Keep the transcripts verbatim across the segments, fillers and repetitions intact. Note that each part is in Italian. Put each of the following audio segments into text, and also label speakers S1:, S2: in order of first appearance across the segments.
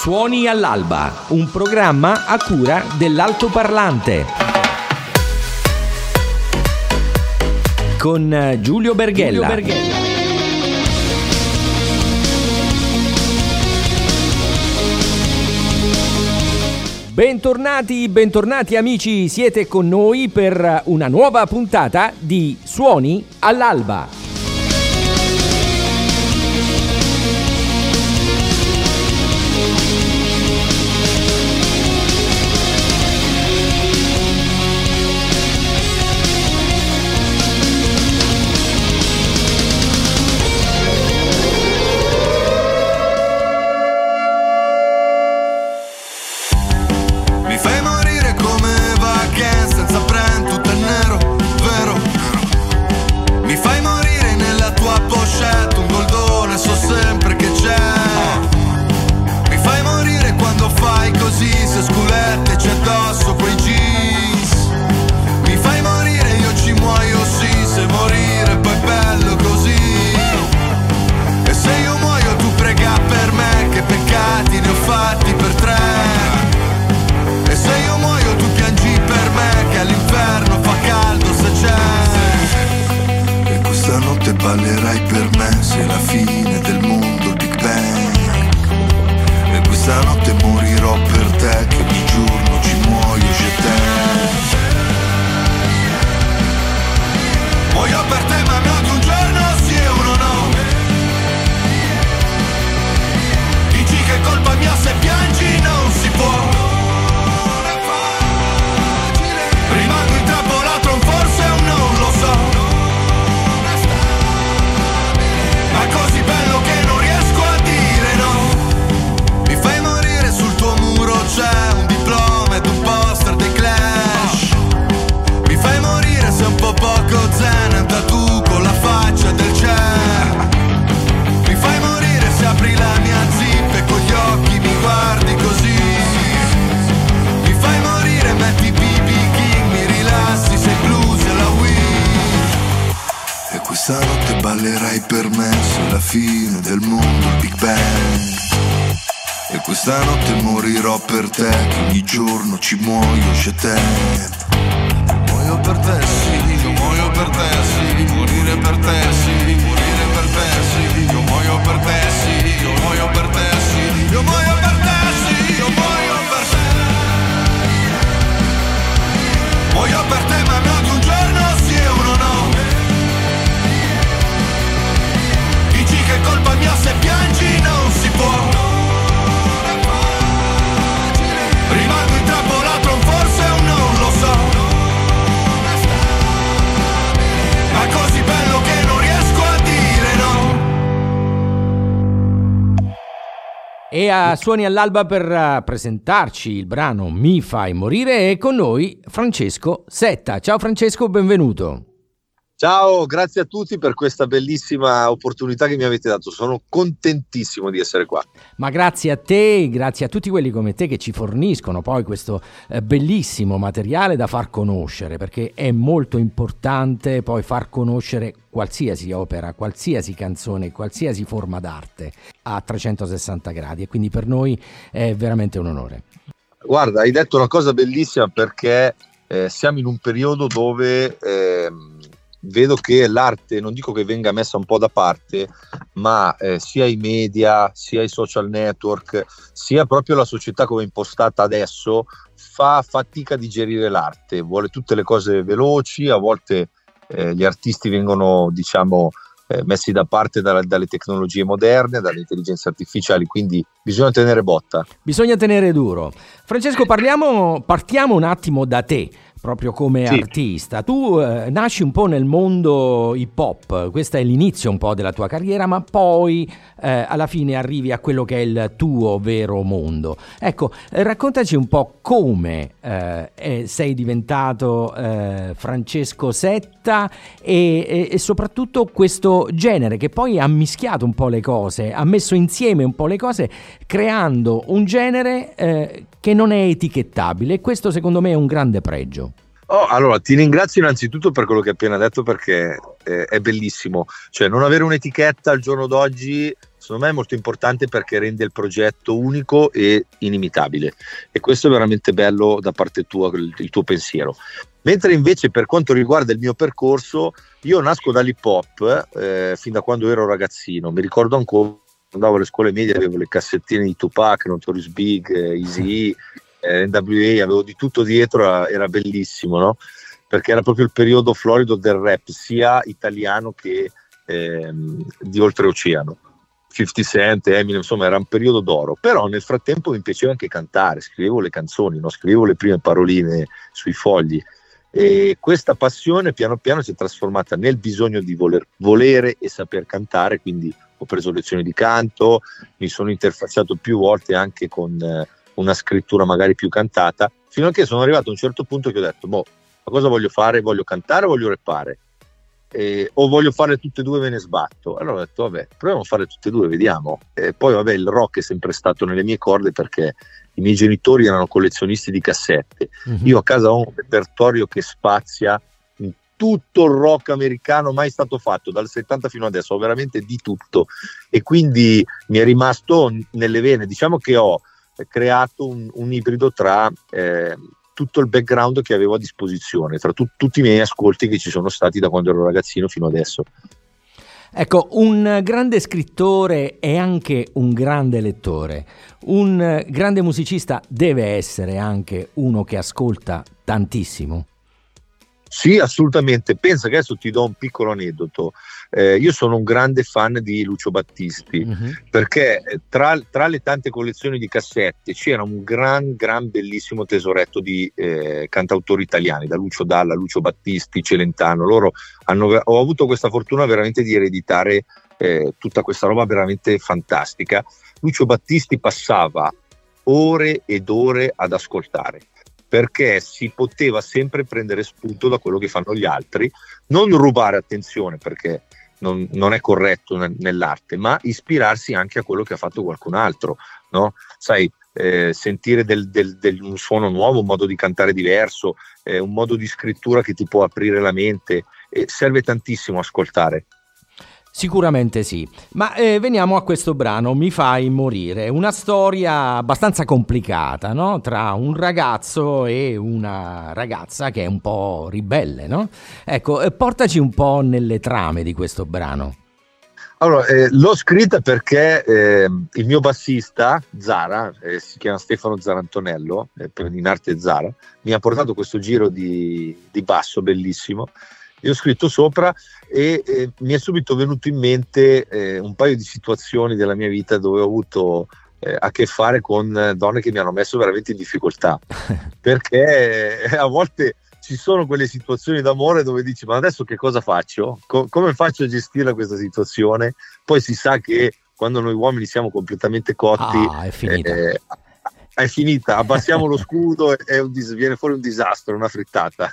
S1: Suoni all'alba, un programma a cura dell'Altoparlante. Con Giulio Berghella. Giulio Berghella. Bentornati, bentornati amici, siete con noi per una nuova puntata di Suoni all'alba.
S2: Ballerai per me, sei la fine del mondo, il Big Bang. E questa notte morirò per te, che ogni giorno ci muoio, je t'aime. Muoio per te ma no di un giorno sì e uno no. Dici che è colpa mia se piangi, non si può. Rimango intrappolato, forse un non lo so. Ma così bello che non riesco a dire no. Mi fai morire, sul tuo muro c'è un diploma ed un poster dei Clash. Mi fai morire, sei un po' poco zen, un tattoo con la faccia del Cher. Mi fai morire se apri la mia zip e con gli occhi mi guardi così. Mi fai morire, metti B B King, mi rilassi, sei blues e la Wii. E questa notte ballerai per me, sei la fine del mondo, il Big Bang. E questa notte morirò per te, che ogni giorno ci muoio, je t'aime. Muoio per te, sì, io muoio per te, sì. Morire per te, sì, morire per te, sì. Io muoio per te, sì, io muoio per te, sì. Io muoio per te, sì, io muoio per te. Muoio per te ma no di un giorno sì e uno no. Che è colpa mia se piangi, non si può. Rimango intrappolato, forse un non lo so. Ma così bello che non riesco a dire no.
S1: E a Suoni all'alba per uh, presentarci il brano Mi fai morire è con noi Francesco Setta. Ciao Francesco, benvenuto.
S3: Ciao, grazie a tutti per questa bellissima opportunità che mi avete dato, sono contentissimo di essere qua.
S1: Ma grazie a te, grazie a tutti quelli come te che ci forniscono poi questo eh, bellissimo materiale da far conoscere, perché è molto importante poi far conoscere qualsiasi opera, qualsiasi canzone, qualsiasi forma d'arte a trecentosessanta gradi, e quindi per noi è veramente un onore.
S3: Guarda, hai detto una cosa bellissima, perché eh, siamo in un periodo dove... Eh, vedo che l'arte, non dico che venga messa un po' da parte, ma eh, sia i media, sia i social network, sia proprio la società come è impostata adesso, fa fatica a digerire l'arte, vuole tutte le cose veloci, a volte eh, gli artisti vengono, diciamo, eh, messi da parte da, dalle tecnologie moderne, dalle intelligenze artificiali, quindi bisogna tenere botta.
S1: Bisogna tenere duro. Francesco, parliamo, partiamo un attimo da te. Proprio come sì. artista, tu eh, nasci un po' nel mondo hip hop, questo è l'inizio un po' della tua carriera, ma poi eh, alla fine arrivi a quello che è il tuo vero mondo. Ecco, eh, raccontaci un po' come eh, sei diventato eh, Francesco Setta e, e, e soprattutto questo genere che poi ha mischiato un po' le cose, ha messo insieme un po' le cose, creando un genere eh, che non è etichettabile, e questo secondo me è un grande pregio.
S3: Oh, allora ti ringrazio innanzitutto per quello che hai appena detto, perché eh, è bellissimo, cioè non avere un'etichetta al giorno d'oggi secondo me è molto importante perché rende il progetto unico e inimitabile, e questo è veramente bello da parte tua, il, il tuo pensiero. Mentre invece per quanto riguarda il mio percorso, io nasco dall'hip hop eh, fin da quando ero ragazzino. Mi ricordo ancora, andavo alle scuole medie, avevo le cassettine di Tupac, Notorious Big, eh, Eazy-E, eh, N W A, avevo di tutto dietro, era, era bellissimo, no? Perché era proprio il periodo florido del rap, sia italiano che ehm, di oltreoceano. cinquanta Cent, Eminem, insomma era un periodo d'oro. Però nel frattempo mi piaceva anche cantare, scrivevo le canzoni, no? Scrivevo le prime paroline sui fogli, e questa passione piano piano si è trasformata nel bisogno di voler, volere e saper cantare, quindi ho preso lezioni di canto, mi sono interfacciato più volte anche con eh, una scrittura magari più cantata, fino a che sono arrivato a un certo punto che ho detto, boh, ma cosa voglio fare? Voglio cantare o voglio rappare? Eh, o voglio fare tutte e due, me ne sbatto. Allora ho detto, vabbè, proviamo a fare tutte e due, vediamo. E poi vabbè, il rock è sempre stato nelle mie corde perché i miei genitori erano collezionisti di cassette. Mm-hmm. Io a casa ho un repertorio che spazia in tutto il rock americano mai stato fatto, dal settanta fino adesso, ho veramente di tutto, e quindi mi è rimasto nelle vene. Diciamo che ho creato un, un ibrido tra eh, tutto il background che avevo a disposizione, tra tu, tutti i miei ascolti che ci sono stati da quando ero ragazzino fino adesso.
S1: Ecco, un grande scrittore è anche un grande lettore. Un grande musicista deve essere anche uno che ascolta tantissimo.
S3: Sì, assolutamente. Pensa che adesso ti do un piccolo aneddoto. Eh, io sono un grande fan di Lucio Battisti, mm-hmm. perché tra, tra le tante collezioni di cassette c'era un gran, gran bellissimo tesoretto di eh, cantautori italiani, da Lucio Dalla, Lucio Battisti, Celentano. Loro hanno, ho avuto questa fortuna veramente di ereditare eh, tutta questa roba veramente fantastica. Lucio Battisti passava ore ed ore ad ascoltare, perché si poteva sempre prendere spunto da quello che fanno gli altri, non rubare attenzione perché non, non è corretto nell'arte, ma ispirarsi anche a quello che ha fatto qualcun altro, no? Sai, eh, sentire del, del, del, un suono nuovo, un modo di cantare diverso, eh, un modo di scrittura che ti può aprire la mente, eh, serve tantissimo ascoltare.
S1: Sicuramente sì, ma eh, veniamo a questo brano, Mi fai morire, una storia abbastanza complicata, no? Tra un ragazzo e una ragazza che è un po' ribelle, no? Ecco, eh, portaci un po' nelle trame di questo brano.
S3: Allora, eh, l'ho scritta perché eh, il mio bassista, Zara, eh, si chiama Stefano Zarantonello, eh, in arte Zara, mi ha portato questo giro di, di basso bellissimo. Io ho scritto sopra e eh, mi è subito venuto in mente eh, un paio di situazioni della mia vita dove ho avuto eh, a che fare con donne che mi hanno messo veramente in difficoltà, perché eh, a volte ci sono quelle situazioni d'amore dove dici, ma adesso che cosa faccio? Co- come faccio a gestire questa situazione? Poi si sa che quando noi uomini siamo completamente cotti,
S1: ah, è finita.
S3: Eh, è finita, abbassiamo lo scudo e un dis- viene fuori un disastro, una frittata.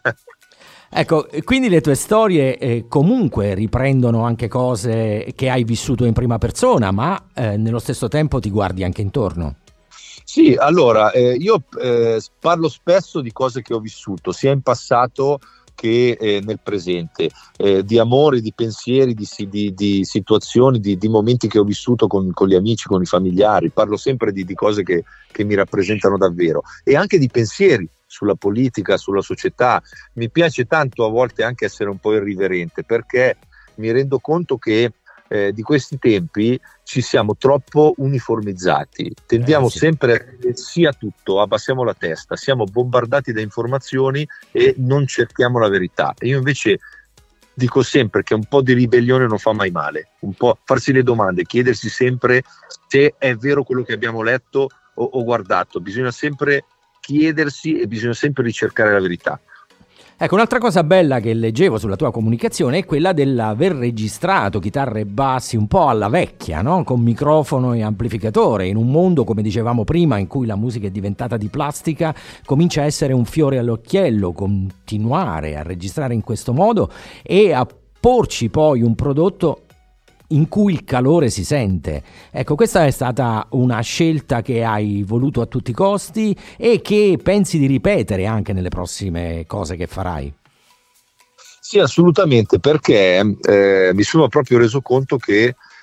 S1: Ecco, quindi le tue storie eh, comunque riprendono anche cose che hai vissuto in prima persona, ma eh, nello stesso tempo ti guardi anche intorno.
S3: Sì, allora, eh, io eh, parlo spesso di cose che ho vissuto, sia in passato che eh, nel presente, eh, di amore, di pensieri, di, di, di situazioni, di, di momenti che ho vissuto con, con gli amici, con i familiari. Parlo sempre di, di cose che, che mi rappresentano davvero, e anche di pensieri sulla politica, sulla società. Mi piace tanto a volte anche essere un po' irriverente, perché mi rendo conto che eh, di questi tempi ci siamo troppo uniformizzati, tendiamo eh, sì. sempre a dire sì a tutto, abbassiamo la testa, siamo bombardati da informazioni e non cerchiamo la verità. E io invece dico sempre che un po' di ribellione non fa mai male, un po' farsi le domande, chiedersi sempre se è vero quello che abbiamo letto o, o guardato. Bisogna sempre chiedersi e bisogna sempre ricercare la verità.
S1: Ecco, un'altra cosa bella che leggevo sulla tua comunicazione è quella dell'aver registrato chitarre e bassi un po' alla vecchia, no? Con microfono e amplificatore, in un mondo, come dicevamo prima, in cui la musica è diventata di plastica. Comincia a essere un fiore all'occhiello continuare a registrare in questo modo e a porci poi un prodotto in cui il calore si sente. Ecco, questa è stata una scelta che hai voluto a tutti i costi e che pensi di ripetere anche nelle prossime cose che farai.
S3: Sì, assolutamente, perché eh, mi sono proprio reso conto che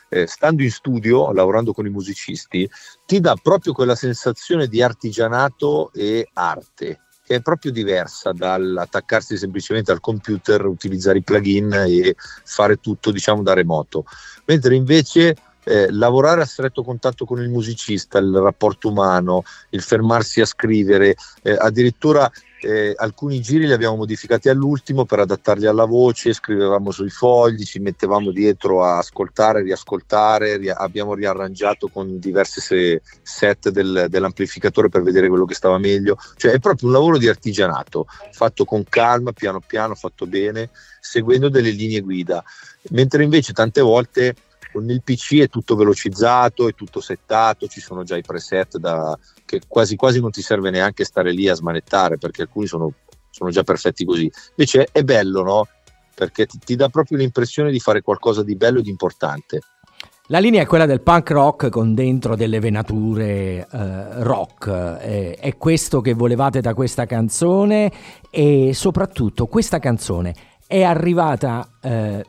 S3: eh, stando in studio, lavorando con i musicisti, ti dà proprio quella sensazione di artigianato e arte, che è proprio diversa dall'attaccarsi semplicemente al computer, utilizzare i plugin e fare tutto, diciamo, da remoto. Mentre invece eh, lavorare a stretto contatto con il musicista, il rapporto umano, il fermarsi a scrivere, eh, addirittura eh, alcuni giri li abbiamo modificati all'ultimo per adattarli alla voce, scrivevamo sui fogli, ci mettevamo dietro a ascoltare, riascoltare, ri- abbiamo riarrangiato con diverse se- set del, dell'amplificatore per vedere quello che stava meglio, cioè è proprio un lavoro di artigianato, fatto con calma, piano piano, fatto bene, seguendo delle linee guida, mentre invece tante volte con il P C è tutto velocizzato, è tutto settato, ci sono già i preset da, che quasi quasi non ti serve neanche stare lì a smanettare, perché alcuni sono, sono già perfetti così. Invece è bello, no? Perché ti, ti dà proprio l'impressione di fare qualcosa di bello e di importante.
S1: La linea è quella del punk rock con dentro delle venature eh, rock, eh, è questo che volevate da questa canzone, e soprattutto questa canzone è arrivata eh,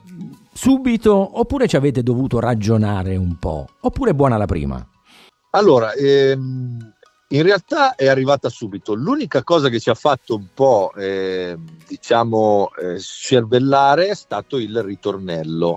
S1: subito oppure ci avete dovuto ragionare un po', oppure è buona la prima?
S3: Allora, ehm, in realtà è arrivata subito. L'unica cosa che ci ha fatto un po' eh, diciamo eh, scervellare è stato il ritornello,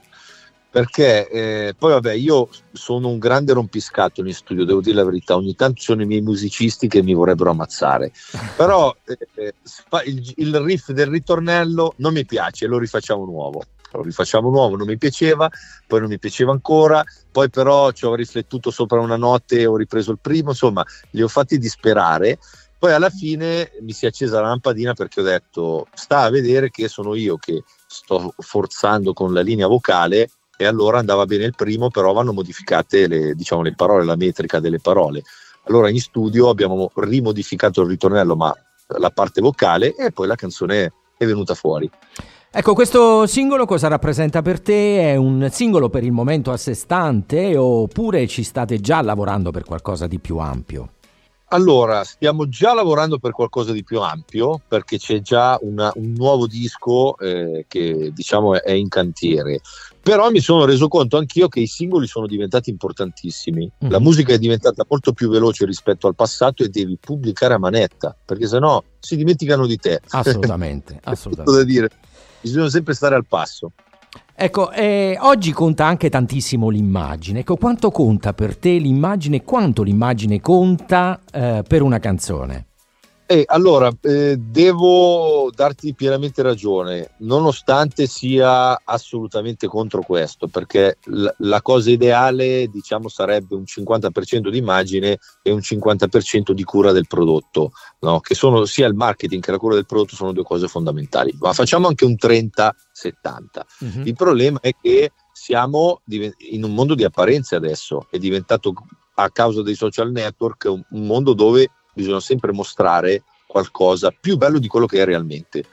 S3: perché eh, poi vabbè, io sono un grande rompiscatole in studio, devo dire la verità, ogni tanto sono i miei musicisti che mi vorrebbero ammazzare, però eh, il, il riff del ritornello non mi piace, lo rifacciamo nuovo. Lo rifacciamo nuovo, non mi piaceva, poi non mi piaceva ancora, poi però ci ho riflettuto sopra una notte e ho ripreso il primo, insomma li ho fatti disperare. Poi alla fine mi si è accesa la lampadina, perché ho detto sta a vedere che sono io che sto forzando con la linea vocale, e allora andava bene il primo, però vanno modificate le, diciamo, le parole, la metrica delle parole. Allora in studio abbiamo rimodificato il ritornello, ma la parte vocale, e poi la canzone è venuta fuori.
S1: Ecco, questo singolo cosa rappresenta per te? È un singolo per il momento a sé stante, oppure ci state già lavorando per qualcosa di più ampio?
S3: Allora, stiamo già lavorando per qualcosa di più ampio, perché c'è già una, un nuovo disco eh, che diciamo è in cantiere, però mi sono reso conto anch'io che i singoli sono diventati importantissimi. Mm. La musica è diventata molto più veloce rispetto al passato e devi pubblicare a manetta, perché sennò si dimenticano di te.
S1: Assolutamente, assolutamente.
S3: Tutto da dire. Bisogna sempre stare al passo.
S1: Ecco, eh, oggi conta anche tantissimo l'immagine. Ecco, quanto conta per te l'immagine? Quanto l'immagine conta eh, per una canzone?
S3: Eh, allora, eh, devo darti pienamente ragione, nonostante sia assolutamente contro questo, perché l- la cosa ideale, diciamo, sarebbe un cinquanta per cento di immagine e un cinquanta per cento di cura del prodotto, no? Che sono sia il marketing che la cura del prodotto, sono due cose fondamentali, ma facciamo anche un trenta settanta. Mm-hmm. Il problema è che siamo in un mondo di apparenze adesso, è diventato, a causa dei social network, un, un mondo dove bisogna sempre mostrare qualcosa più bello di quello che è realmente,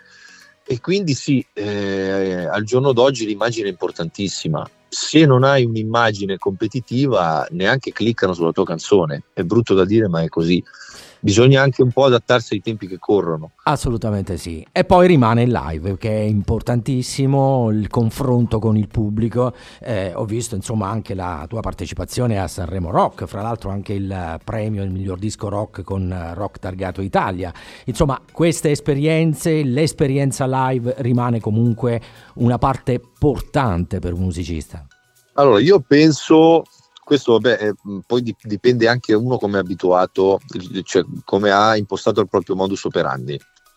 S3: e quindi sì, eh, al giorno d'oggi l'immagine è importantissima. Se non hai un'immagine competitiva, neanche cliccano sulla tua canzone. È brutto da dire, ma è così. Bisogna anche un po' adattarsi ai tempi che corrono.
S1: Assolutamente sì. E poi rimane il live, che è importantissimo, il confronto con il pubblico. Eh, ho visto insomma anche la tua partecipazione a Sanremo Rock, fra l'altro anche il premio il miglior disco rock con Rock Targato Italia. Insomma, queste esperienze, l'esperienza live rimane comunque una parte portante per un musicista.
S3: Allora, io penso... Questo vabbè, eh, poi dipende anche uno come è abituato, cioè come ha impostato il proprio modus operandi.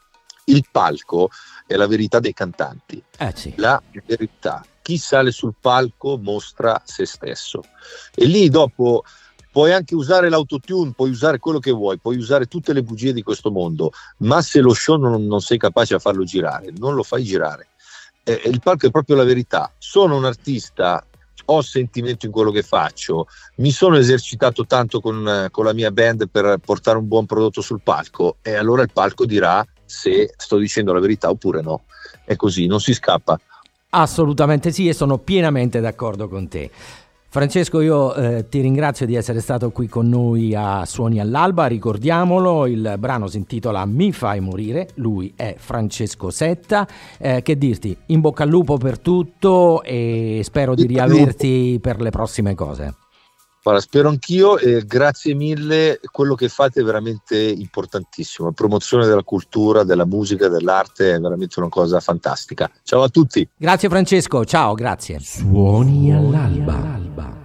S3: Il palco è la verità dei cantanti,
S1: eh sì.
S3: La verità. Chi sale sul palco mostra se stesso, e lì dopo puoi anche usare l'autotune, puoi usare quello che vuoi, puoi usare tutte le bugie di questo mondo, ma se lo show non, non sei capace a farlo girare, non lo fai girare. Eh, il palco è proprio la verità. Sono un artista, ho sentimento in quello che faccio, mi sono esercitato tanto con, con la mia band per portare un buon prodotto sul palco, e allora il palco dirà se sto dicendo la verità oppure no. È così, non si scappa.
S1: Assolutamente sì, e sono pienamente d'accordo con te. Francesco, io eh, ti ringrazio di essere stato qui con noi a Suoni all'Alba. Ricordiamolo, il brano si intitola Mi fai morire, lui è Francesco Setta. Eh, che dirti, in bocca al lupo per tutto e spero di riaverti per le prossime cose.
S3: Guarda, spero anch'io e grazie mille, quello che fate è veramente importantissimo, la promozione della cultura, della musica, dell'arte è veramente una cosa fantastica. Ciao a tutti.
S1: Grazie Francesco, ciao, grazie. Suoni all'alba.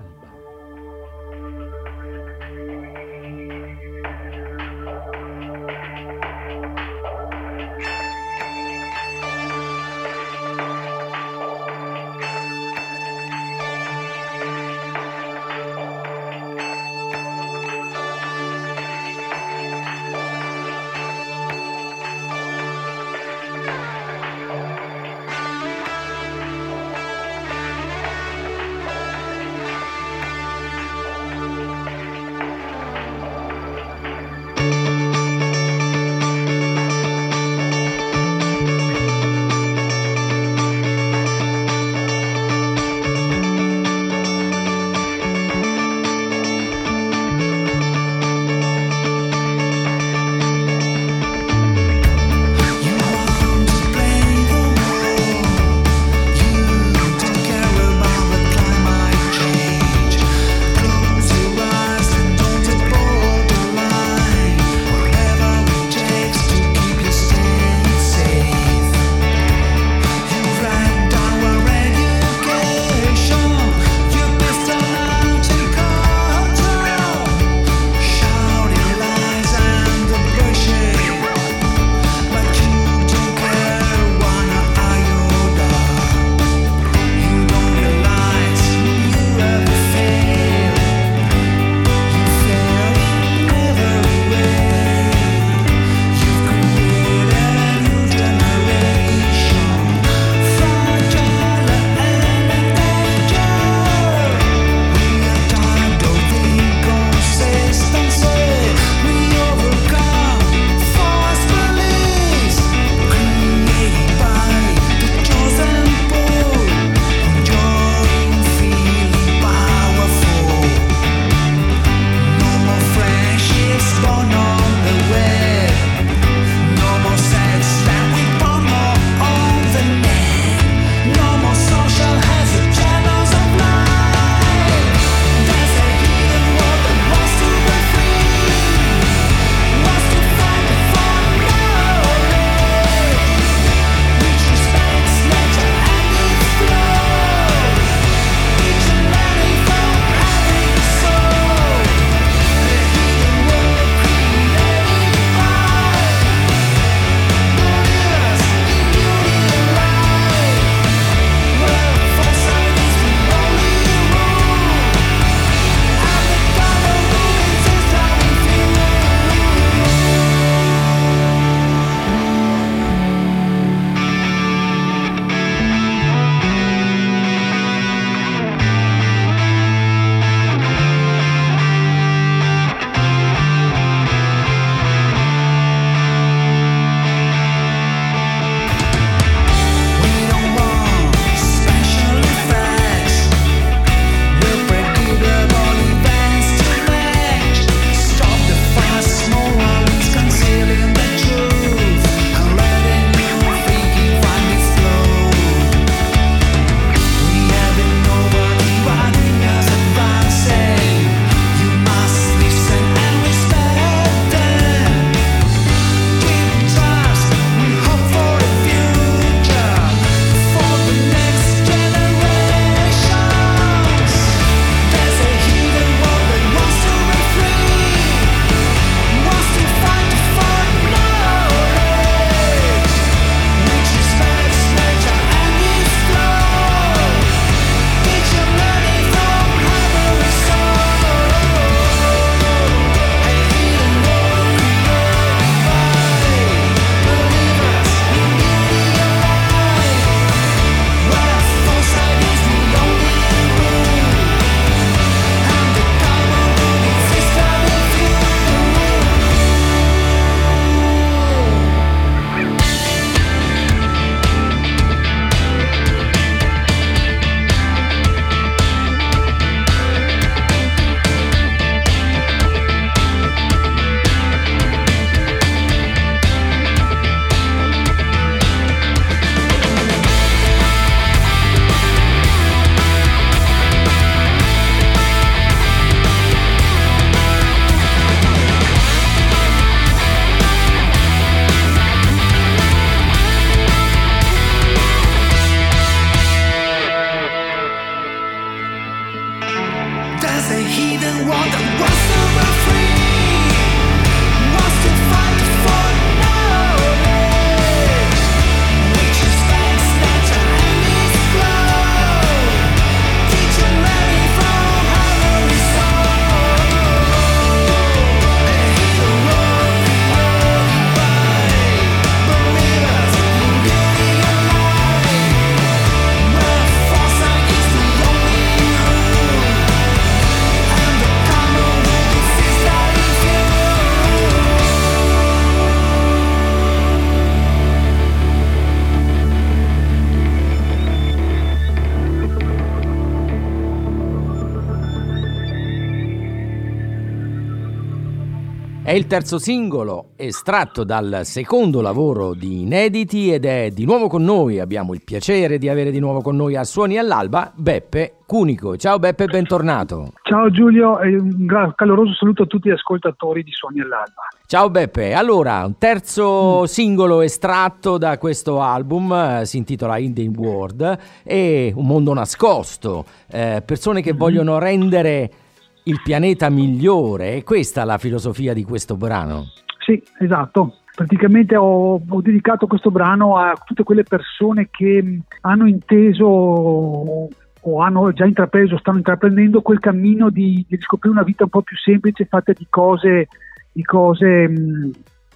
S2: There's a heathen world that wants to run free, wants to fight for knowledge, which is facts that your hand is flow. Teach them many from Harry's soul. And hear the roar of the earth by believers in beauty and light, where foresight is the only rule, and the common will be seized by few.
S1: È il terzo singolo estratto dal secondo lavoro di Inediti ed è di nuovo con noi. Abbiamo il piacere di avere di nuovo con noi a Suoni all'Alba Beppe Cunico. Ciao Beppe, bentornato.
S4: Ciao Giulio e un gra- caloroso saluto a tutti gli ascoltatori di Suoni all'Alba.
S1: Ciao Beppe, allora un terzo mm. singolo estratto da questo album, eh, si intitola In the World, e Un mondo nascosto, eh, persone che mm. vogliono rendere il pianeta migliore. È questa la filosofia di questo brano?
S4: Sì, esatto. Praticamente ho, ho dedicato questo brano a tutte quelle persone che mh, hanno inteso o hanno già intrapreso, stanno intraprendendo quel cammino di, di riscoprire una vita un po' più semplice, fatta di cose, di cose mh,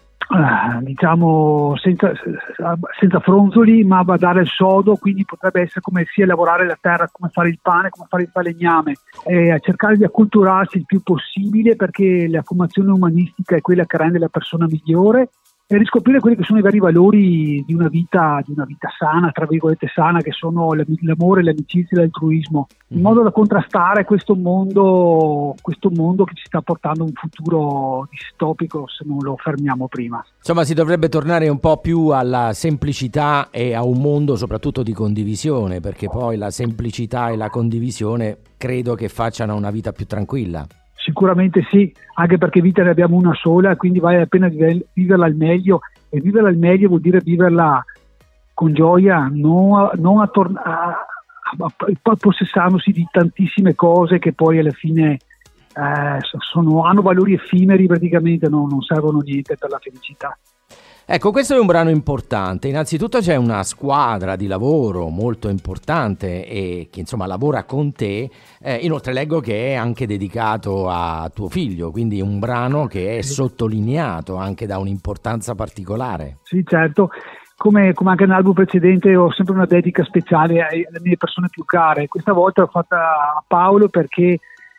S4: Uh, diciamo senza, senza fronzoli, ma a badare al sodo. Quindi potrebbe essere come sia lavorare la terra, come fare il pane, come fare il falegname, e a cercare di acculturarsi il più possibile, perché la formazione umanistica è quella che rende la persona migliore, e riscoprire quelli che sono i veri valori di una vita, di una vita sana, tra virgolette sana, che sono l'amore, l'amicizia e l'altruismo, in modo da contrastare questo mondo, questo mondo che ci sta portando a un futuro distopico se non lo fermiamo prima.
S1: Insomma, si dovrebbe tornare un po' più alla semplicità e a un mondo soprattutto di condivisione, perché poi la semplicità e la condivisione credo che facciano una vita più tranquilla.
S4: Sicuramente sì, anche perché vita ne abbiamo una sola, quindi vale la pena viverla al meglio, e viverla al meglio vuol dire viverla con gioia, non, a, non a, tor- a, a, a possessandosi di tantissime cose che poi alla fine eh, sono, hanno valori effimeri, praticamente no, non servono niente per la felicità.
S1: Ecco, questo è un brano importante. Innanzitutto c'è una squadra di lavoro molto importante e che insomma lavora con te. Eh, inoltre leggo che è anche dedicato a tuo figlio, quindi un brano che è sottolineato anche da un'importanza particolare.
S4: Sì, certo. Come, come anche nell'album precedente ho sempre una dedica speciale alle mie persone più care. Questa volta l'ho fatta a Paolo perché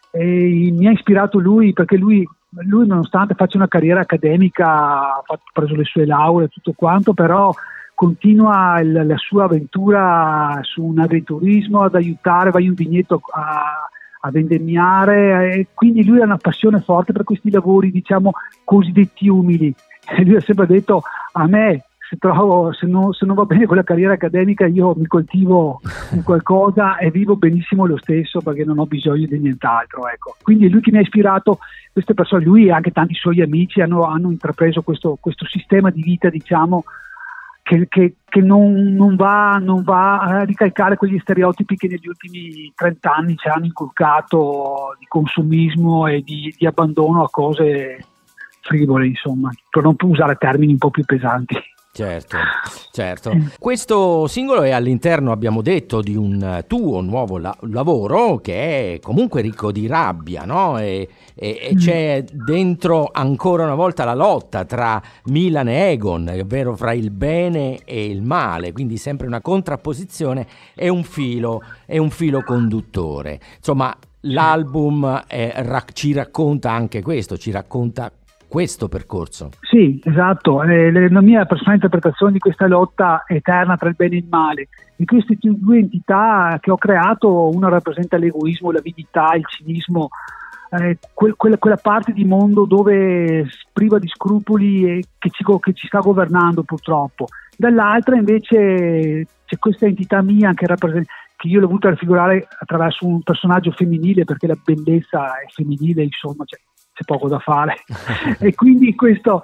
S4: eh, mi ha ispirato lui, perché lui... Lui, nonostante faccia una carriera accademica, ha fatto, preso le sue lauree e tutto quanto, però continua il, la sua avventura su un agriturismo, ad aiutare, va in vigneto a, a vendemmiare, e quindi lui ha una passione forte per questi lavori, diciamo, cosiddetti umili. E lui ha sempre detto: a me, se, trovo, se, non, se non va bene con la carriera accademica, io mi coltivo in qualcosa e vivo benissimo lo stesso, perché non ho bisogno di nient'altro, ecco. Quindi è lui che mi ha ispirato. Queste persone, lui e anche tanti suoi amici, hanno, hanno intrapreso questo, questo sistema di vita, diciamo, che, che, che non, non, va, non va a ricalcare quegli stereotipi che negli ultimi trent'anni ci hanno inculcato, di consumismo e di, di abbandono a cose frivole, insomma, per non usare termini un po' più pesanti.
S1: Certo, certo. Questo singolo è all'interno, abbiamo detto, di un tuo nuovo la- lavoro che è comunque ricco di rabbia, no? E, e, e c'è dentro ancora una volta la lotta tra Milan e Egon, ovvero fra il bene e il male, quindi sempre una contrapposizione e un filo, è un filo conduttore. Insomma, l'album è, ra- ci racconta anche questo, ci racconta questo percorso.
S4: Sì, esatto. Eh, la mia personale interpretazione di questa lotta eterna tra il bene e il male, di queste due entità che ho creato, una rappresenta l'egoismo, l'avidità, il cinismo, eh, que- quella, quella parte di mondo dove priva di scrupoli e che ci, che ci sta governando purtroppo. Dall'altra invece c'è questa entità mia che rappresenta, che io l'ho voluta raffigurare attraverso un personaggio femminile, perché la bellezza è femminile, insomma, cioè, c'è poco da fare. E quindi questo,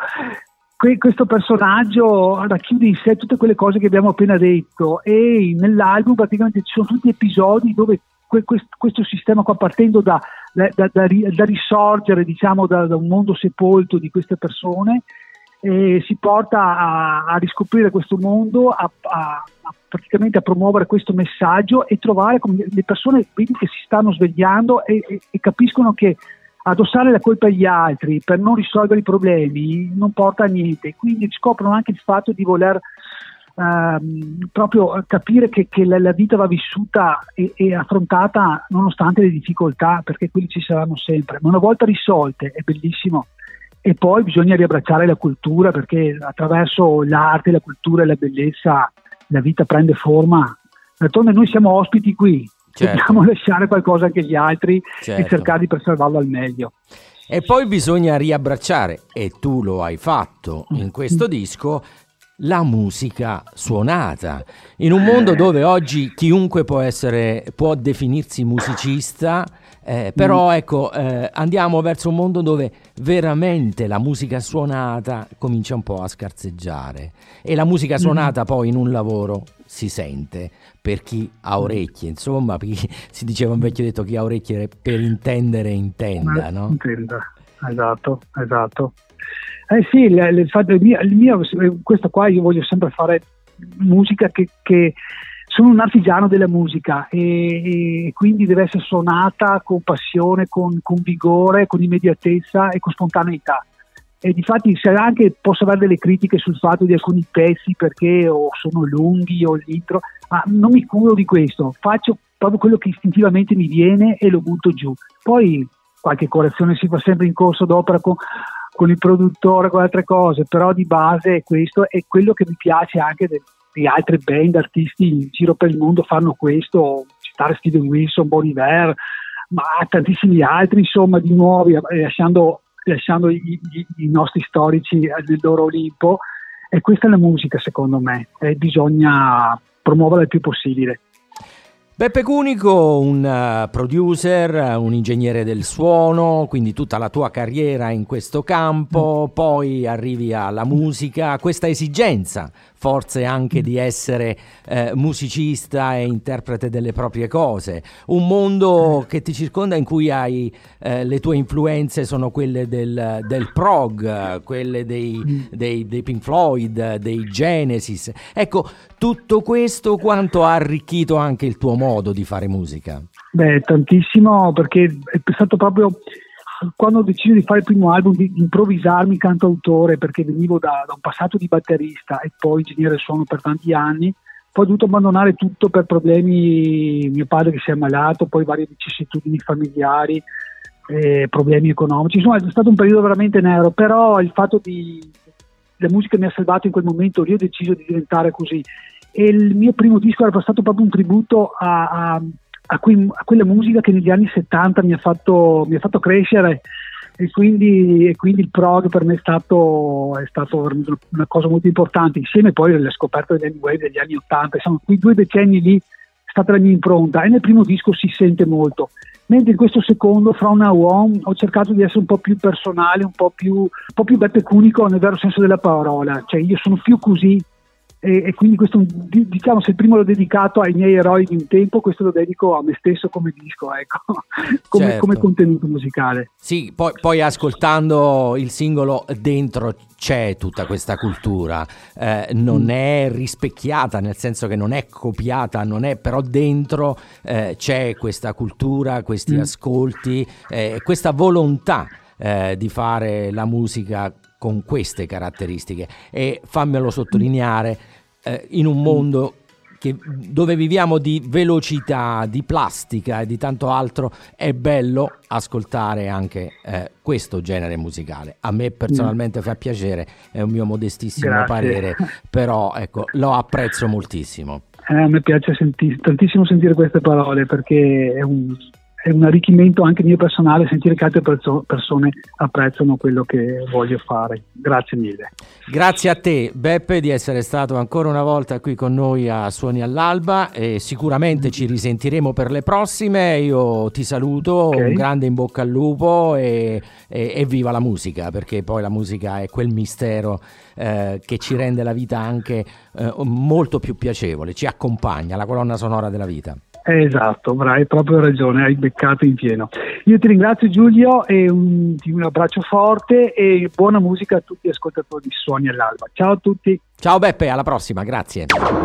S4: questo personaggio racchiude in sé tutte quelle cose che abbiamo appena detto, e nell'album praticamente ci sono tutti episodi dove que, questo, questo sistema qua, partendo da, da, da, da, da risorgere, diciamo, da, da un mondo sepolto di queste persone, e si porta a, a riscoprire questo mondo, a, a, a praticamente a promuovere questo messaggio e trovare come le persone vedi che si stanno svegliando e, e, e capiscono che addossare la colpa agli altri per non risolvere i problemi non porta a niente, quindi scoprono anche il fatto di voler ehm, proprio capire che, che la, la vita va vissuta e, e affrontata nonostante le difficoltà, perché quelli ci saranno sempre, ma una volta risolte è bellissimo. E poi bisogna riabbracciare la cultura, perché attraverso l'arte, la cultura e la bellezza la vita prende forma. D'altronde noi siamo ospiti qui, certo. Dobbiamo lasciare qualcosa anche agli altri, certo. E cercare di preservarlo al meglio.
S1: E poi bisogna riabbracciare, e tu lo hai fatto in questo disco, la musica suonata. In un mondo dove oggi chiunque può essere, può definirsi musicista, eh, però ecco, eh, andiamo verso un mondo dove veramente la musica suonata comincia un po' a scarseggiare, e la musica suonata poi in un lavoro si sente per chi ha orecchie, insomma, per chi, si diceva un vecchio detto, chi ha orecchie per intendere intenda, no?
S4: Intenda, esatto, esatto. Eh sì, il, il fatto, il mio, il mio, questo qua, io voglio sempre fare musica che, che sono un artigiano della musica, e, e quindi deve essere suonata con passione, con, con vigore, con immediatezza e con spontaneità. E difatti, se anche posso avere delle critiche sul fatto di alcuni pezzi perché o sono lunghi o l'intro, ma non mi curo di questo, faccio proprio quello che istintivamente mi viene e lo butto giù. Poi qualche correzione si fa sempre in corso d'opera con, con il produttore, con altre cose, però di base questo è quello che mi piace anche de, di altre band, artisti in giro per il mondo fanno questo, citare Steven Wilson, Bon Iver, ma tantissimi altri, insomma, di nuovi, lasciando, lasciando i, i, i nostri storici nel loro Olimpo. E questa è la musica, secondo me, e bisogna promuoverla il più possibile.
S1: Beppe Cunico, un uh, producer, un ingegnere del suono, quindi tutta la tua carriera in questo campo, poi arrivi alla musica, questa esigenza forse anche di essere eh, musicista e interprete delle proprie cose, un mondo che ti circonda in cui hai eh, le tue influenze sono quelle del, del prog, quelle dei, dei, dei Pink Floyd, dei Genesis. Ecco, tutto questo quanto ha arricchito anche il tuo modo di fare musica?
S4: Beh, tantissimo, perché è stato proprio quando ho deciso di fare il primo album di, di improvvisarmi cantautore, perché venivo da, da un passato di batterista e poi ingegnere del suono per tanti anni, poi ho dovuto abbandonare tutto per problemi, mio padre che si è ammalato, poi varie vicissitudini familiari, eh, problemi economici, insomma è stato un periodo veramente nero, però il fatto di la musica mi ha salvato in quel momento, lì ho deciso di diventare così, e il mio primo disco era stato proprio un tributo a, a A, cui, a quella musica che negli anni settanta mi ha fatto, mi ha fatto crescere, e quindi, e quindi il prog per me è stato, è stato una cosa molto importante, insieme poi alle scoperte degli anni wave degli anni ottanta. Insomma, quei due decenni lì è stata la mia impronta, e nel primo disco si sente molto, mentre in questo secondo, From Now On, ho cercato di essere un po' più personale, un po' più, un po' più Beppe Cunico nel vero senso della parola, cioè io sono più così. E, e quindi questo, diciamo, se il primo l'ho dedicato ai miei eroi di un tempo, questo lo dedico a me stesso come disco, ecco, come,
S1: certo.
S4: come contenuto musicale.
S1: Sì, poi, poi ascoltando il singolo dentro c'è tutta questa cultura, eh, non mm. è rispecchiata, nel senso che non è copiata, non è, però dentro eh, c'è questa cultura, questi mm. ascolti, eh, questa volontà eh, di fare la musica con queste caratteristiche. E fammelo sottolineare, eh, in un mondo che, dove viviamo di velocità, di plastica e di tanto altro, è bello ascoltare anche eh, questo genere musicale. A me personalmente fa piacere, è un mio modestissimo
S4: Grazie.
S1: parere, però ecco, lo apprezzo moltissimo.
S4: Eh, a me piace senti- tantissimo sentire queste parole, perché è un è un arricchimento anche mio personale sentire che altre perso- persone apprezzano quello che voglio fare. Grazie mille.
S1: Grazie a te, Beppe, di essere stato ancora una volta qui con noi a Suoni all'Alba, e sicuramente ci risentiremo per le prossime. Io ti saluto, okay. Un grande in bocca al lupo, e, e, e viva la musica, perché poi la musica è quel mistero eh, che ci rende la vita anche eh, molto più piacevole, ci accompagna, la colonna sonora della vita.
S4: Esatto, hai proprio ragione, hai beccato in pieno. Io ti ringrazio Giulio e un, un abbraccio forte e buona musica a tutti gli ascoltatori di Suoni all'Alba. Ciao a tutti.
S1: Ciao Beppe, alla prossima, grazie.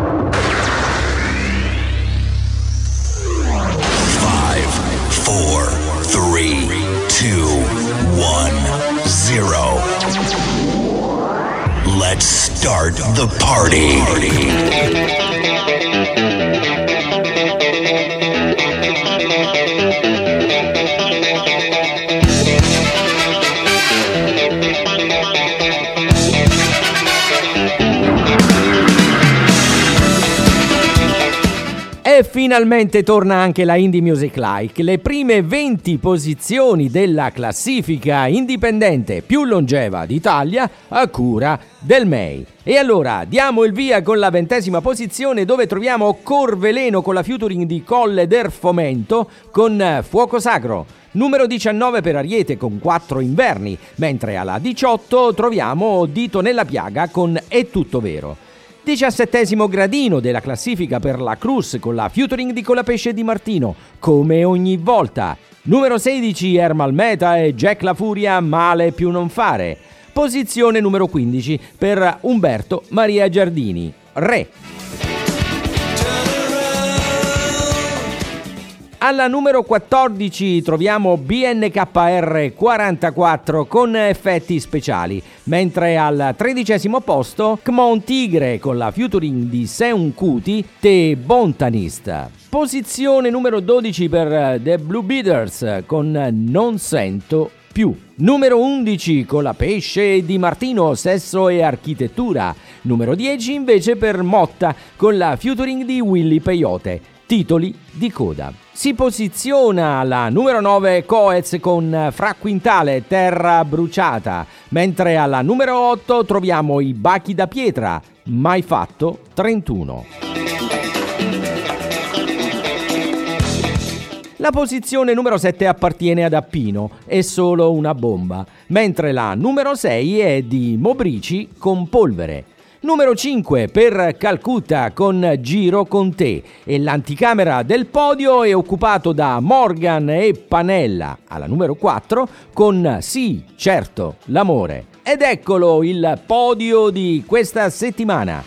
S2: five, four, three, two, one, zero. Let's start the party.
S1: E finalmente torna anche la Indie Music Like, le prime venti posizioni della classifica indipendente più longeva d'Italia a cura del M E I. E allora diamo il via con la ventesima posizione, dove troviamo Corveleno con la featuring di Colle del Fomento con Fuoco Sacro. Numero diciannove per Ariete con Quattro Inverni, mentre alla diciotto troviamo Dito nella Piaga con È tutto vero. diciassettesimo gradino della classifica per la Cruz con la featuring di Colapesce Di Martino, Come ogni volta. Numero sedici Ermal Meta e Jack La Furia, Male più non fare. Posizione numero quindici per Umberto Maria Giardini, Re. Alla numero quattordici troviamo B N K R quarantaquattro con Effetti speciali, mentre al tredicesimo posto Kmon Tigre con la featuring di Seun Kuti, Te Bontanista. Posizione numero dodici per The Blue Beaters con Non sento più. Numero undici con la Pesce Di Martino, Sesso e architettura. Numero dieci invece per Motta con la featuring di Willy Peyote, Titoli di coda. Si posiziona alla numero nove Coez con Fra Quintale, Terra bruciata, mentre alla numero otto troviamo i Bachi da Pietra, Mai fatto trentuno. La posizione numero sette appartiene ad Appino, È solo una bomba, mentre la numero sei è di Mobrici con Polvere. Numero cinque per Calcutta con Giro con te, e l'anticamera del podio è occupato da Morgan e Panella alla numero quattro con Sì, certo, l'amore. Ed eccolo il podio di questa settimana.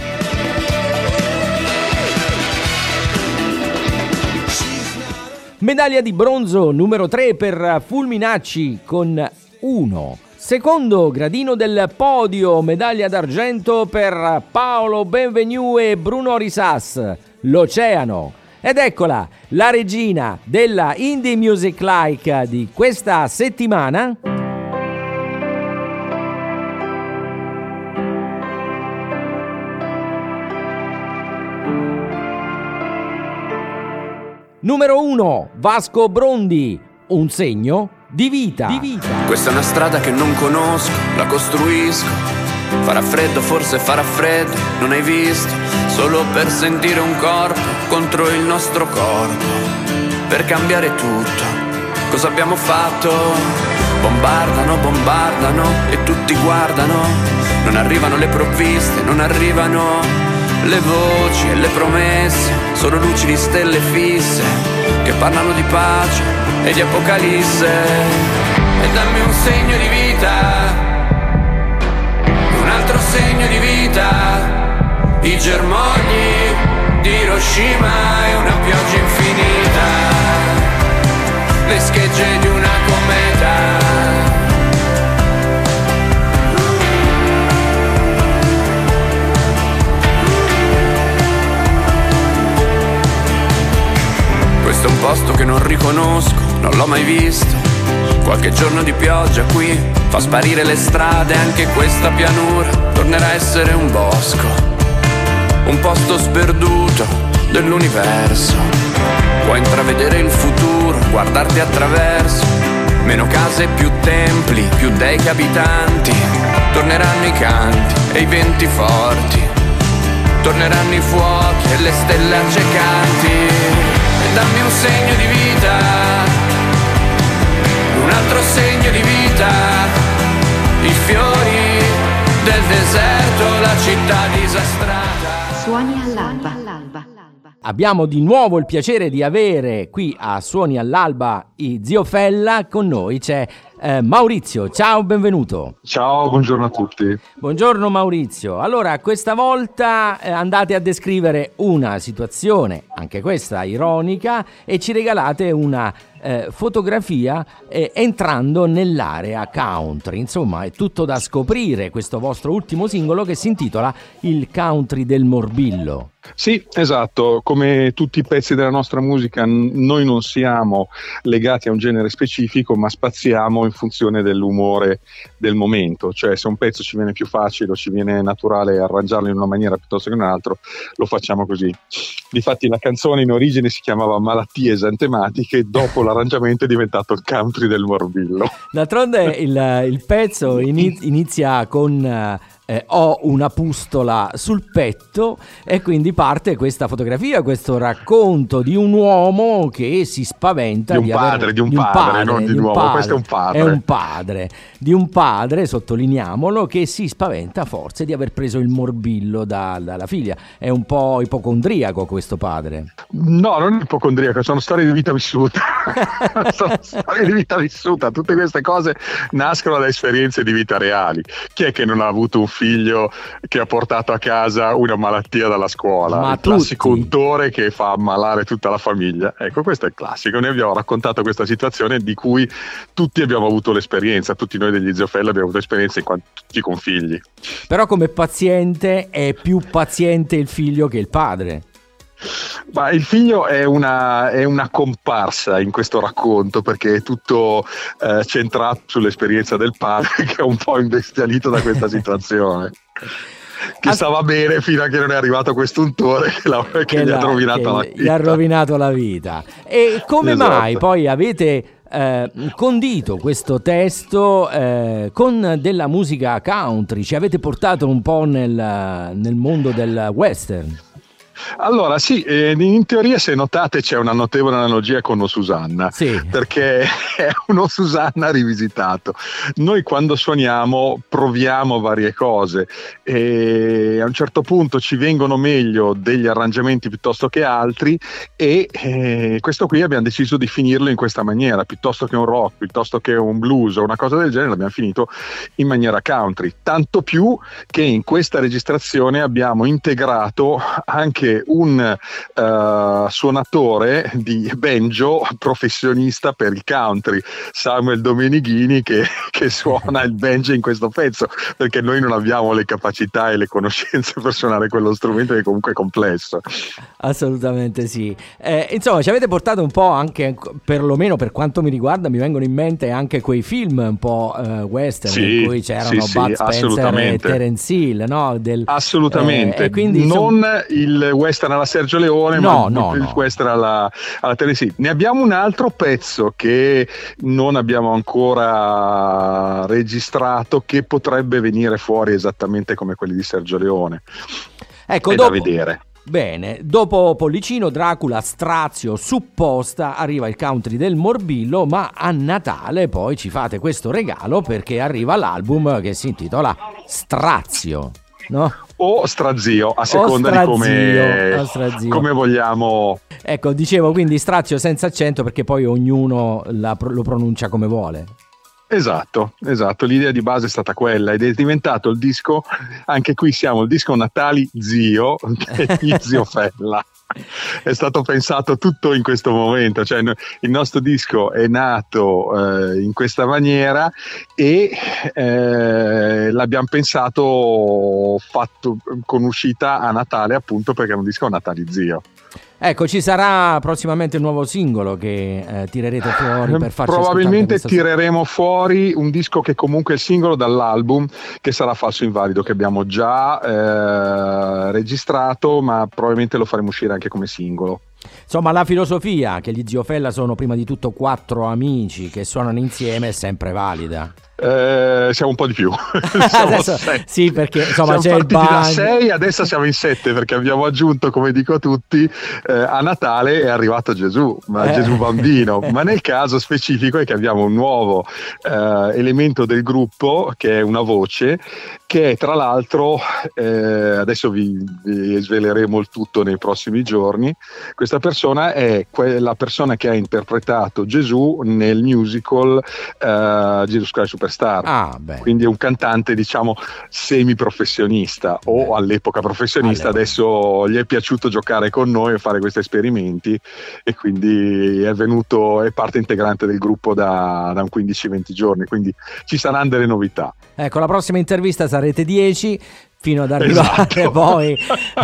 S1: Medaglia di bronzo numero tre per Fulminacci con uno. Secondo gradino del podio, medaglia d'argento per Paolo Benvenu e Bruno Risas, L'Oceano. Ed eccola, la regina della Indie Music Like di questa settimana. Numero uno, Vasco Brondi, Un segno di vita. di vita.
S5: Questa è una strada che non conosco, la costruisco. Farà freddo, forse farà freddo, non hai visto? Solo per sentire un corpo contro il nostro corpo. Per cambiare tutto, cosa abbiamo fatto? Bombardano, bombardano e tutti guardano. Non arrivano le provviste, non arrivano le voci e le promesse. Solo luci di stelle fisse che parlano di pace e di apocalisse. E dammi un segno di vita, un altro segno di vita, i germogli di Hiroshima e una pioggia infinita, le schegge di una cometa. Questo è un posto che non riconosco, non l'ho mai visto. Qualche giorno di pioggia qui fa sparire le strade, anche questa pianura tornerà a essere un bosco, un posto sperduto dell'universo. Puoi intravedere il futuro, guardarti attraverso. Meno case, più templi, più dei che abitanti. Torneranno i canti e i venti forti, torneranno i fuochi e le stelle accecanti. E dammi un segno di vita, un altro segno di vita, i fiori del deserto, la città disastrata.
S6: Suoni all'alba.
S1: abbiamo di nuovo il piacere di avere qui a Suoni all'Alba i Zio Fella. Con noi c'è eh, Maurizio. Ciao, benvenuto.
S6: Ciao, buongiorno a tutti.
S1: Buongiorno Maurizio. Allora, questa volta eh, andate a descrivere una situazione, anche questa ironica, e ci regalate una eh, fotografia eh, entrando nell'area country. Insomma, è tutto da scoprire questo vostro ultimo singolo che si intitola Il Country del Morbillo.
S6: Sì, esatto, come tutti i pezzi della nostra musica n- noi non siamo legati a un genere specifico, ma spaziamo in funzione dell'umore del momento, cioè se un pezzo ci viene più facile o ci viene naturale arrangiarlo in una maniera piuttosto che in un'altra, lo facciamo così. Difatti la canzone in origine si chiamava Malattie esantematiche, dopo l'arrangiamento è diventato il Country del Morbillo.
S1: D'altronde il, il pezzo inizia con eh, ho una pustola sul petto, e quindi parte questa fotografia, questo racconto di un uomo che si spaventa
S6: di un
S1: di
S6: padre,
S1: aver,
S6: di un
S1: di un
S6: padre,
S1: padre,
S6: non di,
S1: di
S6: un
S1: un
S6: uomo,
S1: padre,
S6: questo è un padre.
S1: È un padre, di un padre, sottolineiamolo, che si spaventa forse di aver preso il morbillo da, dalla figlia. È un po' ipocondriaco questo padre.
S6: No, non è ipocondriaco, sono storie di vita vissuta. Sono storie di vita vissuta. Tutte queste cose nascono da esperienze di vita reali. Chi è che non ha avuto un figlio che ha portato a casa una malattia dalla scuola?
S1: Ma
S6: il classico
S1: tutti.
S6: untore che fa ammalare tutta la famiglia. Ecco, questo è il classico. Noi abbiamo raccontato questa situazione di cui tutti abbiamo avuto l'esperienza, tutti noi degli Zio Fella abbiamo avuto esperienza in quanto tutti con figli.
S1: Però come paziente è più paziente il figlio che il padre.
S6: Ma il figlio è una, è una comparsa in questo racconto, perché è tutto eh, centrato sull'esperienza del padre, che è un po' imbestialito da questa situazione. Che stava bene fino a che non è arrivato quest'untore che, la, che, che gli la, ha rovinato la vita.
S1: Gli ha rovinato la vita. E come
S6: Esatto.
S1: mai poi avete eh, condito questo testo eh, con della musica country? Ci avete portato un po' nel, nel mondo del western?
S6: Allora sì, eh, in teoria se notate c'è una notevole analogia con O Susanna,
S1: sì.
S6: Perché è un O Susanna rivisitato. Noi quando suoniamo proviamo varie cose e a un certo punto ci vengono meglio degli arrangiamenti piuttosto che altri, e eh, questo qui abbiamo deciso di finirlo in questa maniera, piuttosto che un rock, piuttosto che un blues o una cosa del genere, l'abbiamo finito in maniera country, tanto più che in questa registrazione abbiamo integrato anche un uh, suonatore di banjo professionista per il country, Samuel Domenighini, che, che suona il banjo in questo pezzo, perché noi non abbiamo le capacità e le conoscenze per suonare quello strumento che comunque è complesso.
S1: Assolutamente sì. Eh, insomma, ci avete portato un po' anche, perlomeno per quanto mi riguarda, mi vengono in mente anche quei film un po' uh, western,
S6: sì,
S1: in cui c'erano
S6: sì,
S1: Bud
S6: sì,
S1: Spencer e Terence Hill, no? Del,
S6: assolutamente.
S1: Eh, quindi,
S6: non
S1: insomma,
S6: il western alla Sergio Leone,
S1: no,
S6: ma
S1: no,
S6: il
S1: no.
S6: western alla, alla Terence Hill. Ne abbiamo un altro pezzo che non abbiamo ancora registrato, che potrebbe venire fuori esattamente come quelli di Sergio Leone.
S1: Ecco,
S6: è
S1: dopo,
S6: da vedere.
S1: Bene, dopo Pollicino, Dracula, Strazio, Supposta, arriva il country del Morbillo, ma a Natale poi ci fate questo regalo, perché arriva l'album che si intitola Strazio, no?
S6: O Strazio, a seconda
S1: strazio,
S6: di come,
S1: strazio.
S6: come vogliamo.
S1: Ecco, dicevo quindi Strazio senza accento, perché poi ognuno la, lo pronuncia come vuole.
S6: Esatto, esatto, l'idea di base è stata quella ed è diventato il disco, anche qui siamo il disco Natali Zio degli Zio Fella. È stato pensato tutto in questo momento, cioè il nostro disco è nato eh, in questa maniera e eh, l'abbiamo pensato fatto con uscita a Natale, appunto perché è un disco Natali Zio.
S1: Ecco, ci sarà prossimamente un nuovo singolo che eh, tirerete fuori per farci
S6: probabilmente
S1: questa...
S6: tireremo fuori un disco che comunque è il singolo dall'album, che sarà Falso Invalido, che abbiamo già eh, registrato, ma probabilmente lo faremo uscire anche come singolo.
S1: Insomma, la filosofia che gli Zio Fella sono prima di tutto quattro amici che suonano insieme è sempre valida.
S6: Eh, siamo un po' di più.
S1: Adesso, sì, perché insomma
S6: siamo
S1: c'è il bagno.
S6: da sei, adesso siamo in sette perché abbiamo aggiunto, come dico a tutti, eh, a Natale è arrivato Gesù, ma
S1: Eh.
S6: Gesù bambino. Ma nel caso specifico è che abbiamo un nuovo eh, elemento del gruppo che è una voce, che è tra l'altro, eh, adesso vi, vi sveleremo il tutto nei prossimi giorni. Questa persona è quella persona che ha interpretato Gesù nel musical uh, Jesus Christ Superstar.
S1: Ah, beh.
S6: Quindi è un cantante, diciamo, semiprofessionista o all'epoca professionista.
S1: Allora.
S6: Adesso gli è piaciuto giocare con noi e fare questi esperimenti, e quindi è venuto, è parte integrante del gruppo da, da un quindici venti giorni, quindi ci saranno delle novità.
S1: Ecco, la prossima intervista sarete dieci, fino ad arrivare
S6: Esatto.
S1: poi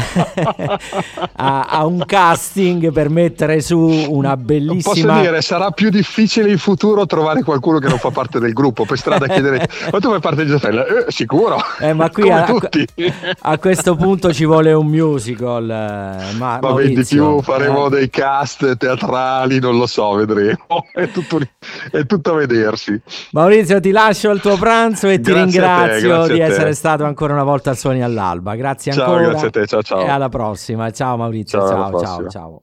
S1: a, a un casting per mettere su una bellissima...
S6: Posso dire, sarà più difficile in futuro trovare qualcuno che non fa parte del gruppo. Per strada chiedere, ma tu fai parte di Giuseppe? Eh, sicuro,
S1: Eh, ma qui
S6: come
S1: a,
S6: tutti.
S1: a questo punto ci vuole un musical, eh, ma
S6: Vabbè, di
S1: Maurizio,
S6: più faremo
S1: eh.
S6: dei cast teatrali, non lo so, vedremo. È tutto, è tutto a vedersi.
S1: Maurizio, ti lascio il tuo pranzo e ti
S6: Grazie a te,
S1: ringrazio
S6: grazie
S1: di
S6: a te.
S1: essere stato ancora una volta al Suoni all'Alba. Grazie
S6: Ciao,
S1: ancora.
S6: grazie a te, ciao, ciao.
S1: E alla prossima. Ciao Maurizio,
S6: Ciao, alla
S1: ciao, ciao,
S6: prossima.
S1: ciao.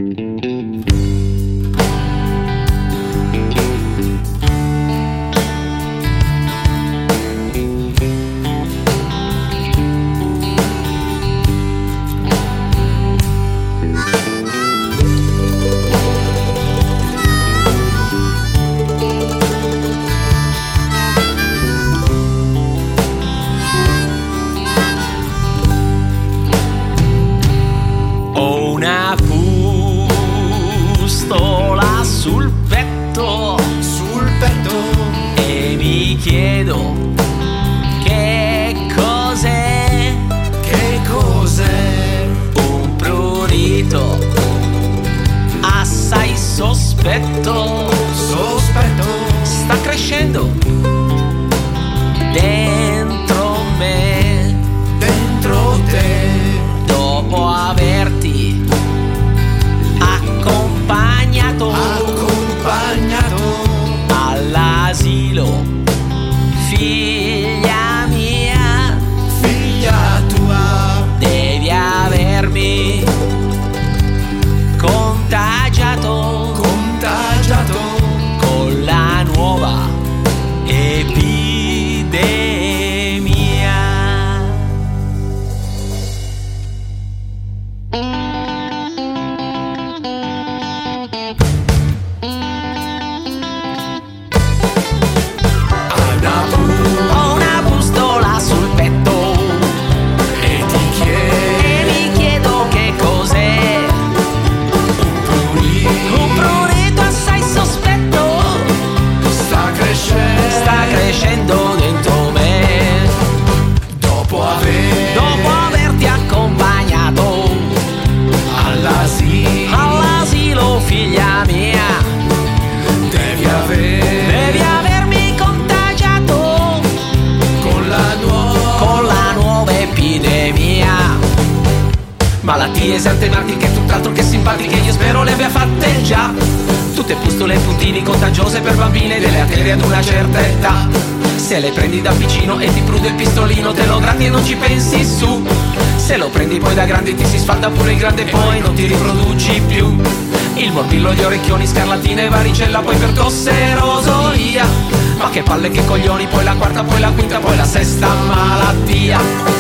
S7: Ho una fustola sul petto, sul petto, e mi chiedo che cos'è, che cos'è, un prurito assai sospetto, sospetto, sta crescendo dentro me, dentro te. Dopo averti accompagnato, accompagnato all'asilo, figlia mia, figlia tua, devi avermi contagiato, contagiato con la nuova epidemia. Ho una pistola sul petto e ti chiedo, e mi chiedo che cos'è, un prurito, un prurito assai sospetto, sta crescendo, sta crescendo dentro me. Dopo aver, dopo averti accompagnato all'asilo, all'asilo, figlia mia, devi aver, devi avermi contagiato con la nuova, con la nuova epidemia. Malattie santematiche, tutt'altro che simpatiche, io spero le abbia fatte già. Tutte pustole e puntini contagiose per bambine delle arterie ad una certa età. Se le prendi da vicino e ti prude il pistolino, te lo grandi e non ci pensi su. Se lo prendi poi da grande ti si sfalda pure il grande, poi non ti riproduci più. Il morbillo, gli orecchioni, scarlatina e varicella, poi per tosse e rosolia. Ma che palle, che coglioni, poi la quarta, poi la quinta, poi la sesta malattia.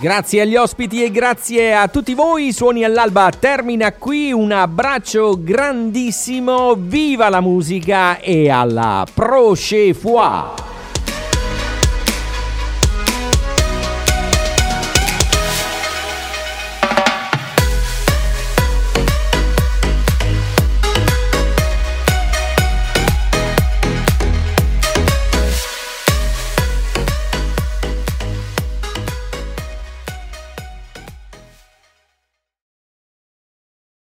S1: Grazie agli ospiti e grazie a tutti voi. Suoni all'Alba termina qui. Un abbraccio grandissimo. Viva la musica e alla prochaine fois.